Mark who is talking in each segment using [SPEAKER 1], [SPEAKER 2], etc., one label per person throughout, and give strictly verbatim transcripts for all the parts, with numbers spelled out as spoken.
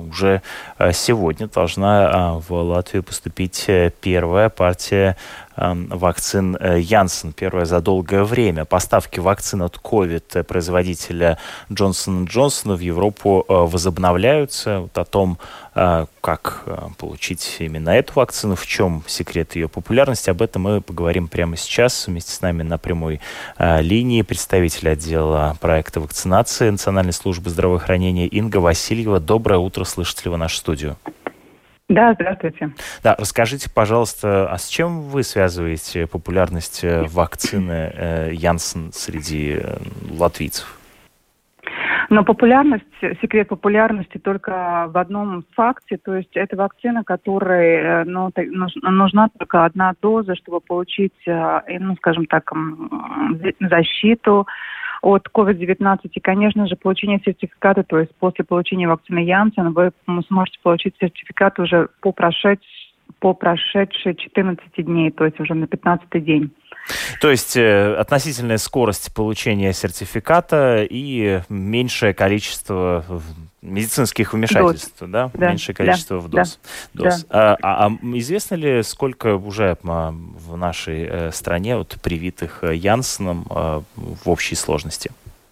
[SPEAKER 1] уже сегодня должна в Латвию поступить первая партия вакцин Janssen, первая за долгое время. Поставки вакцин от ковид производителя Johnson энд Johnson в Европу возобновляются. Вот о том, как получить именно эту вакцину, в чем секрет ее популярности, об этом мы поговорим прямо сейчас. Вместе с нами на прямой линии представитель отдела проекта вакцинации Национальной службы здравоохранения Инга Васильева. Доброе утро, слышите ли вы нашу студию?
[SPEAKER 2] Да, здравствуйте.
[SPEAKER 1] Да, расскажите, пожалуйста, а с чем вы связываете популярность вакцины э, Janssen среди э, латвийцев?
[SPEAKER 2] Но популярность, секрет популярности только в одном факте, то есть это вакцина, которой ну, нужна только одна доза, чтобы получить, ну, скажем так, защиту от ковид девятнадцать. И, конечно же, получение сертификата, то есть после получения вакцины Janssen вы сможете получить сертификат уже по, прошедш... по прошедшие четырнадцать дней, то есть уже на пятнадцатый день.
[SPEAKER 1] То есть э, относительная скорость получения сертификата и меньшее количество медицинских вмешательств, доз. Да?
[SPEAKER 2] Да?
[SPEAKER 1] Меньшее количество
[SPEAKER 2] да.
[SPEAKER 1] доз.
[SPEAKER 2] Да.
[SPEAKER 1] доз.
[SPEAKER 2] Да.
[SPEAKER 1] А, а известно ли, сколько уже а, в нашей э, стране вот, привитых Janssen э, в общей сложности?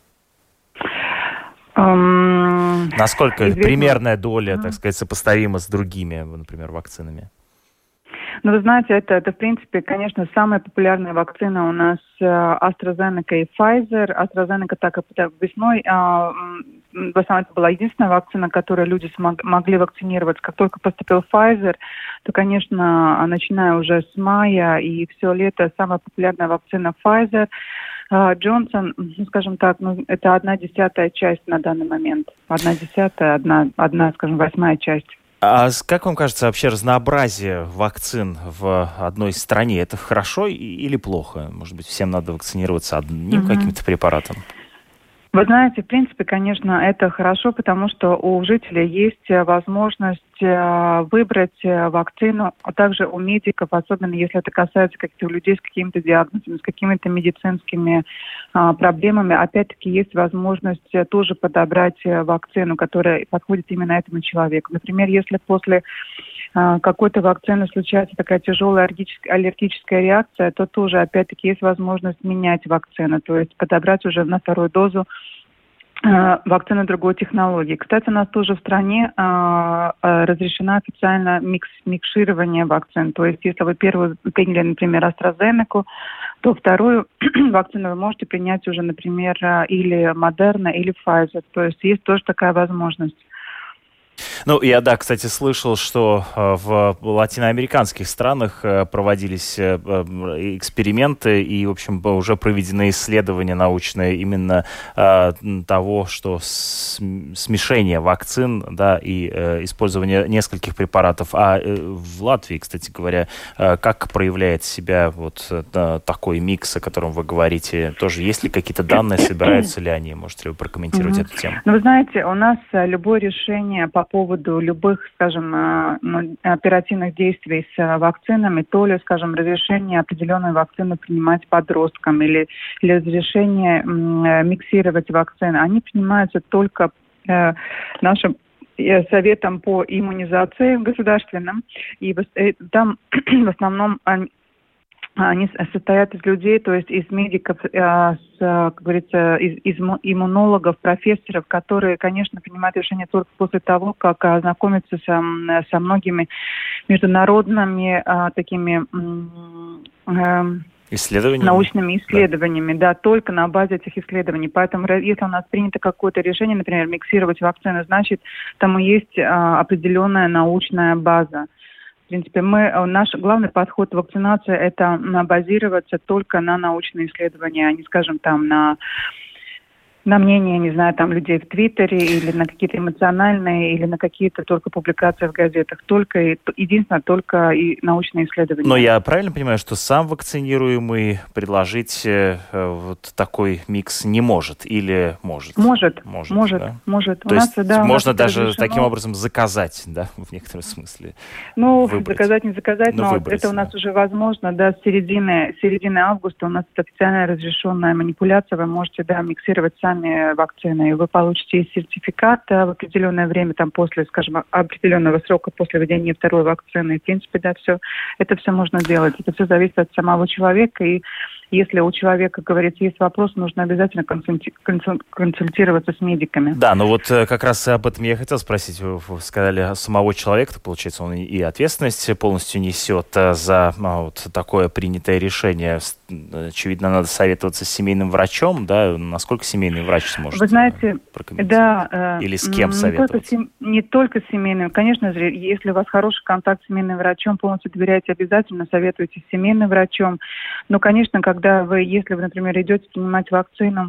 [SPEAKER 2] Um,
[SPEAKER 1] Насколько
[SPEAKER 2] известно...
[SPEAKER 1] примерная доля, так сказать, сопоставима с другими, например, вакцинами?
[SPEAKER 2] Ну, вы знаете, это, это, в принципе, конечно, самая популярная вакцина у нас э, AstraZeneca и Pfizer. AstraZeneca так и весной, э, в основном это была единственная вакцина, которую люди смог, могли вакцинировать. Как только поступил Pfizer, то, конечно, начиная уже с мая и все лето, самая популярная вакцина Pfizer. Джонсон, ну, скажем так, ну, это одна десятая часть на данный момент. Одна десятая, одна, одна, скажем, восьмая часть.
[SPEAKER 1] А как вам кажется, вообще разнообразие вакцин в одной стране, это хорошо или плохо? Может быть, всем надо вакцинироваться одним mm-hmm. каким-то препаратом?
[SPEAKER 2] Вы знаете, в принципе, конечно, это хорошо, потому что у жителей есть возможность выбрать вакцину, а также у медиков, особенно если это касается каких-то людей с какими-то диагнозами, с какими-то медицинскими а, проблемами. Опять-таки, есть возможность тоже подобрать вакцину, которая подходит именно этому человеку. Например, если после а, какой-то вакцины случается такая тяжелая аллергическая, аллергическая реакция, то тоже, опять-таки, есть возможность менять вакцину, то есть подобрать уже на вторую дозу вакцины другой технологии. Кстати, у нас тоже в стране а, а, разрешено официально микс, микширование вакцин. То есть, если вы первую приняли, например, AstraZeneca, то вторую вакцину вы можете принять уже, например, или Moderna, или Pfizer. То есть, есть тоже такая возможность.
[SPEAKER 1] Ну, я, да, кстати, слышал, что в латиноамериканских странах проводились эксперименты и, в общем, уже проведены исследования научные именно того, что смешение вакцин, да, и использование нескольких препаратов. А в Латвии, кстати говоря, как проявляет себя вот такой микс, о котором вы говорите? Тоже есть ли какие-то данные, собираются ли они? Можете ли вы прокомментировать mm-hmm. эту тему?
[SPEAKER 2] Ну, вы знаете, у нас любое решение по поводу любых, скажем, ну, оперативных действий с вакцинами, то ли, скажем, разрешение определенной вакцины принимать подросткам или, или разрешение м, миксировать вакцины, они принимаются только э, нашим советом по иммунизации государственным. И в, э, там в основном они, они состоят из людей, то есть из медиков, э, с, как говорится, из, из иммунологов, профессоров, которые, конечно, принимают решения только после того, как ознакомятся со, со многими международными э, такими э,
[SPEAKER 1] исследованиями?
[SPEAKER 2] научными исследованиями, да. да, только на базе этих исследований. Поэтому, если у нас принято какое-то решение, например, миксировать вакцины, значит, там и есть э, определенная научная база. В принципе, мы, наш главный подход в вакцинации – это базироваться только на научные исследования, а не, скажем, там, на, на мнение, не знаю, там, людей в Твиттере или на какие-то эмоциональные, или на какие-то только публикации в газетах. Только, единственное, только и научные исследования.
[SPEAKER 1] Но я правильно понимаю, что сам вакцинируемый предложить э, вот такой микс не может или может?
[SPEAKER 2] Может, может, может. Да? может.
[SPEAKER 1] То
[SPEAKER 2] у
[SPEAKER 1] есть
[SPEAKER 2] нас, да,
[SPEAKER 1] можно даже
[SPEAKER 2] разрешено.
[SPEAKER 1] таким образом заказать, да, в некотором смысле?
[SPEAKER 2] Ну,
[SPEAKER 1] выбрать.
[SPEAKER 2] заказать, не заказать, но, но выбрать, это у нас да. уже возможно, да, с середины, середины августа у нас официально разрешенная манипуляция, вы можете, да, миксировать сами сами вакцины. Вы получите сертификат в определенное время, там после, скажем, определенного срока после введения второй вакцины. В принципе, да, все, это все можно делать. Это все зависит от самого человека. И если у человека, говорится, есть вопрос, нужно обязательно консультироваться с медиками.
[SPEAKER 1] Да, ну вот как раз об этом я хотел спросить. Вы сказали самого человека, получается, он и ответственность полностью несет за вот такое принятое решение. Очевидно, надо советоваться с семейным врачом, да? Насколько семейный врач сможет
[SPEAKER 2] Вы знаете,
[SPEAKER 1] прокомментировать?
[SPEAKER 2] Да,
[SPEAKER 1] или с кем
[SPEAKER 2] не
[SPEAKER 1] советоваться?
[SPEAKER 2] Только, не только с семейным. Конечно же, если у вас хороший контакт с семейным врачом, полностью доверяете, обязательно советуйтесь с семейным врачом. Но, конечно, когда вы, если вы, например, идете принимать вакцину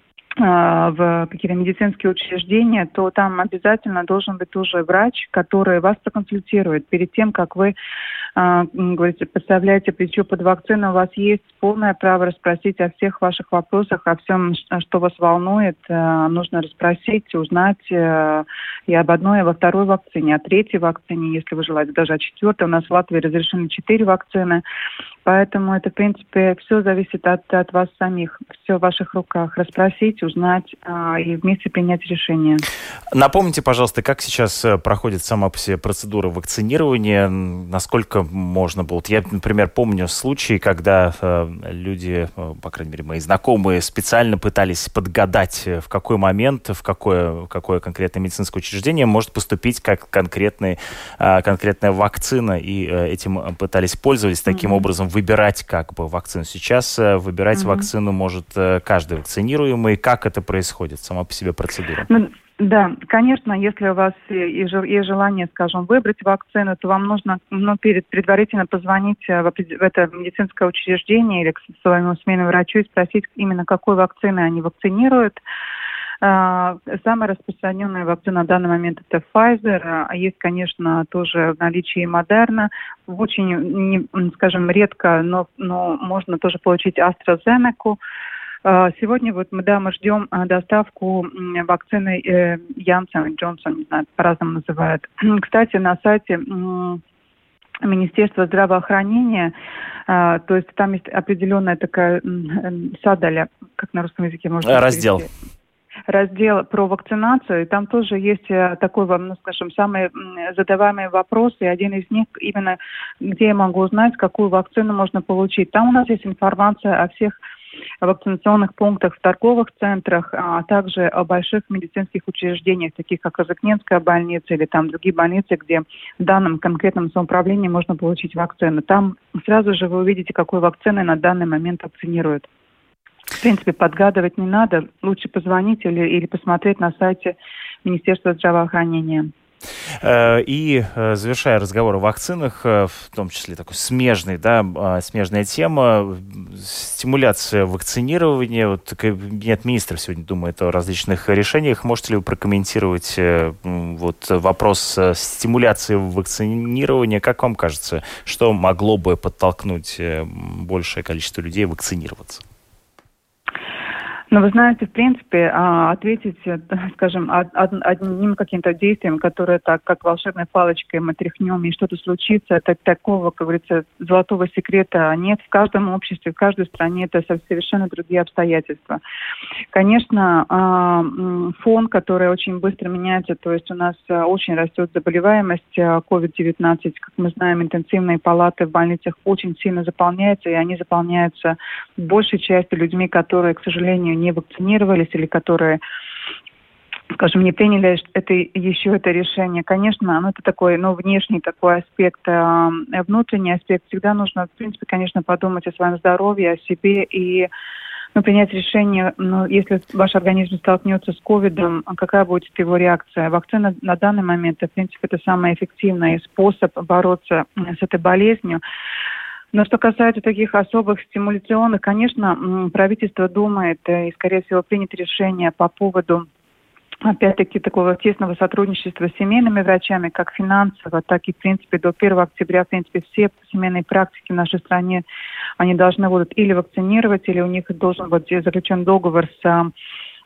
[SPEAKER 2] в какие-то медицинские учреждения, то там обязательно должен быть тоже врач, который вас проконсультирует. Перед тем, как вы, э, говорите, подставляете плечо под вакцину, у вас есть полное право расспросить о всех ваших вопросах, о всем, что вас волнует. Э, нужно расспросить, узнать э, и об одной, и во второй вакцине, о третьей вакцине, если вы желаете, даже о четвертой. У нас в Латвии разрешены четыре вакцины. Поэтому это, в принципе, все зависит от, от вас самих. Все в ваших руках. Расспросить, узнать а, и вместе принять решение.
[SPEAKER 1] Напомните, пожалуйста, как сейчас проходит сама по себе процедура вакцинирования? Насколько можно было? Я, например, помню случаи, когда э, люди, э, по крайней мере, мои знакомые, специально пытались подгадать, в какой момент, в какое, какое конкретное медицинское учреждение может поступить как конкретный, э, конкретная вакцина, и э, этим пытались пользоваться, таким mm-hmm. образом выбирать как бы вакцину. Сейчас э, выбирать mm-hmm. вакцину может э, каждый вакцинируемый. Как это происходит, сама по себе процедура?
[SPEAKER 2] Ну, да, конечно, если у вас есть желание, скажем, выбрать вакцину, то вам нужно ну, перед, предварительно позвонить в, в это медицинское учреждение или к своему семейному врачу и спросить именно, какой вакциной они вакцинируют. Самая распространенная вакцина на данный момент это Pfizer, а есть, конечно, тоже в наличии Moderna. Очень, не, скажем, редко, но, но можно тоже получить AstraZeneca. Сегодня вот мы, да, мы ждем доставку вакцины Janssen, Johnson, не знаю, по-разному называют. Кстати, на сайте Министерства здравоохранения, то есть там есть определенная такая садаля, как на русском языке можно
[SPEAKER 1] раздел.
[SPEAKER 2] Перевести. Раздел про вакцинацию, и там тоже есть такой, ну, скажем, самые задаваемые вопросы, и один из них именно, где я могу узнать, какую вакцину можно получить. Там у нас есть информация о всех вакцинационных пунктах в торговых центрах, а также о больших медицинских учреждениях, таких как Казакненская больница или там другие больницы, где в данном конкретном самоуправлении можно получить вакцину. Там сразу же вы увидите, какой вакциной на данный момент вакцинируют. В принципе, подгадывать не надо. Лучше позвонить или, или посмотреть на сайте Министерства здравоохранения.
[SPEAKER 1] И завершая разговор о вакцинах, в том числе такой смежный, да, смежная тема, стимуляция вакцинирования. Вот кабинет министров сегодня думает о различных решениях. Можете ли вы прокомментировать вот вопрос стимуляции вакцинирования? Как вам кажется, что могло бы подтолкнуть большее количество людей вакцинироваться?
[SPEAKER 2] Ну, вы знаете, в принципе, ответить, скажем, одним каким-то действием, которое так, как волшебной палочкой мы тряхнем и что-то случится, это такого, как говорится, золотого секрета нет. В каждом обществе, в каждой стране это совершенно другие обстоятельства. Конечно, фон, который очень быстро меняется, то есть у нас очень растет заболеваемость ковид девятнадцать. Как мы знаем, интенсивные палаты в больницах очень сильно заполняются, и они заполняются большей частью людьми, которые, к сожалению, не вакцинировались или которые, скажем, не приняли это, еще это решение. Конечно, ну, это такой, ну, внешний такой аспект. А внутренний аспект всегда нужно, в принципе, конечно, подумать о своем здоровье, о себе и ну, принять решение, ну, если ваш организм столкнется с ковидом, какая будет его реакция. Вакцина на данный момент, в принципе, это самый эффективный способ бороться с этой болезнью. Но что касается таких особых стимуляционных, конечно, правительство думает и, скорее всего, примет решение по поводу, опять-таки, такого тесного сотрудничества с семейными врачами, как финансово, так и, в принципе, до первого октября, в принципе, все семейные практики в нашей стране, они должны будут или вакцинировать, или у них должен быть заключен договор с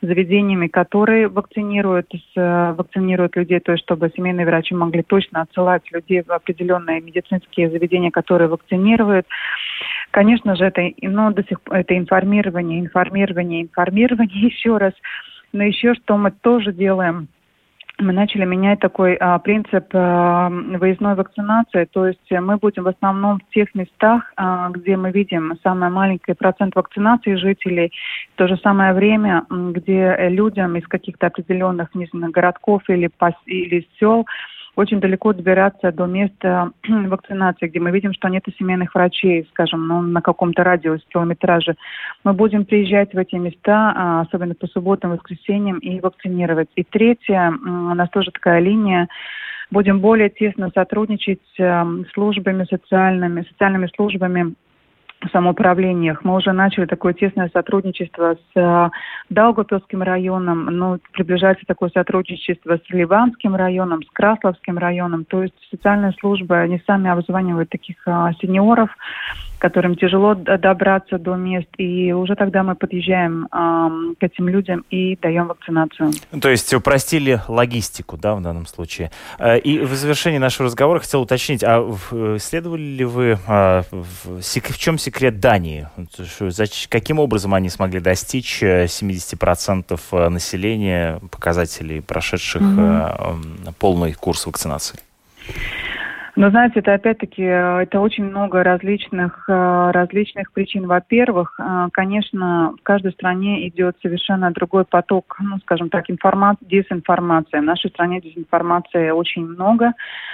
[SPEAKER 2] заведениями, которые вакцинируют, вакцинируют людей, то есть чтобы семейные врачи могли точно отсылать людей в определенные медицинские заведения, которые вакцинируют. Конечно же, это, ну, до сих пор это информирование, информирование, информирование еще раз. Но еще что мы тоже делаем, мы начали менять такой а, принцип а, выездной вакцинации, то есть мы будем в основном в тех местах, а, где мы видим самый маленький процент вакцинации жителей, в то же самое время, где людям из каких-то определенных, не знаю, городков или, пос, или сел очень далеко добираться до места вакцинации, где мы видим, что нет семейных врачей, скажем, ну, на каком-то радиусе, километраже. Мы будем приезжать в эти места, особенно по субботам, воскресеньям, и вакцинировать. И третье, у нас тоже такая линия, будем более тесно сотрудничать с службами социальными, социальными службами в самоуправлениях. Мы уже начали такое тесное сотрудничество с э, Даугавпилским районом, ну, приближается такое сотрудничество с Ливанским районом, с Красловским районом. То есть социальные службы, они сами обзванивают таких э, сеньоров, которым тяжело добраться до мест, и уже тогда мы подъезжаем э, к этим людям и даем вакцинацию.
[SPEAKER 1] То есть упростили логистику, да, в данном случае. И в завершении нашего разговора хотел уточнить, а исследовали ли вы, в чем секрет Дании? Каким образом они смогли достичь семьдесят процентов населения, показателей, прошедших mm-hmm. полный курс вакцинации?
[SPEAKER 2] Но, знаете, это опять-таки, это очень много различных, различных причин. Во-первых, конечно, в каждой стране идет совершенно другой поток, ну, скажем так, информации, дезинформации. В нашей стране дезинформации очень много.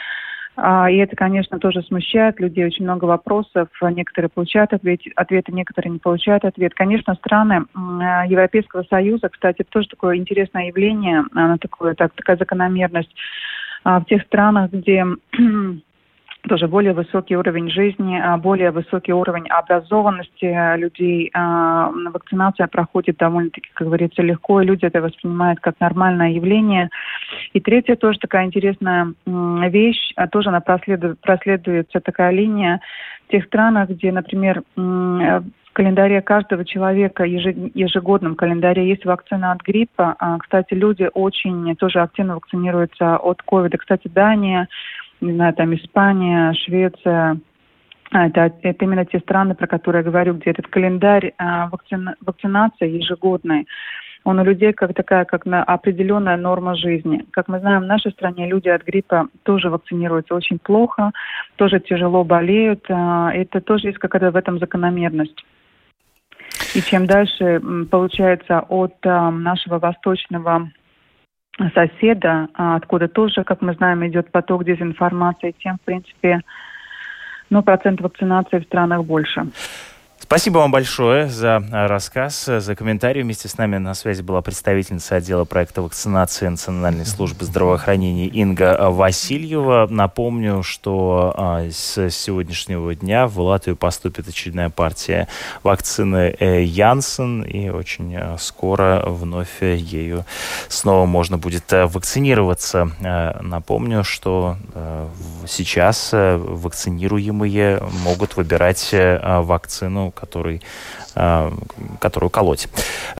[SPEAKER 2] И это, конечно, тоже смущает людей. Очень много вопросов. Некоторые получают ответ, ответы, некоторые не получают ответ. Конечно, страны Европейского Союза, кстати, это тоже такое интересное явление, такое, так, такая закономерность. В тех странах, где тоже более высокий уровень жизни, более высокий уровень образованности людей. Вакцинация проходит довольно-таки, как говорится, легко, и люди это воспринимают как нормальное явление. И третья тоже такая интересная вещь, тоже она проследует, проследуется такая линия в тех странах, где, например, в календаре каждого человека, ежегодном календаре есть вакцина от гриппа. Кстати, люди очень тоже активно вакцинируются от ковида. Кстати, Дания, не знаю, там Испания, Швеция, это, это именно те страны, про которые я говорю, где этот календарь а, вакцина, вакцинации ежегодной, он у людей как такая, как на определенная норма жизни. Как мы знаем, в нашей стране люди от гриппа тоже вакцинируются очень плохо, тоже тяжело болеют. А, это тоже есть какая-то в этом закономерность. И чем дальше, получается, от а, нашего восточного соседа, откуда тоже, как мы знаем, идет поток дезинформации, тем, в принципе, ну, процент вакцинации в странах больше.
[SPEAKER 1] Спасибо вам большое за рассказ, за комментарий. Вместе с нами на связи была представительница отдела проекта вакцинации Национальной службы здравоохранения Инга Васильева. Напомню, что а, с сегодняшнего дня в Латвию поступит очередная партия вакцины Janssen, и очень а, скоро вновь ею снова можно будет а, вакцинироваться. А, напомню, что а, сейчас а, вакцинируемые могут выбирать а, вакцину, который, которую колоть.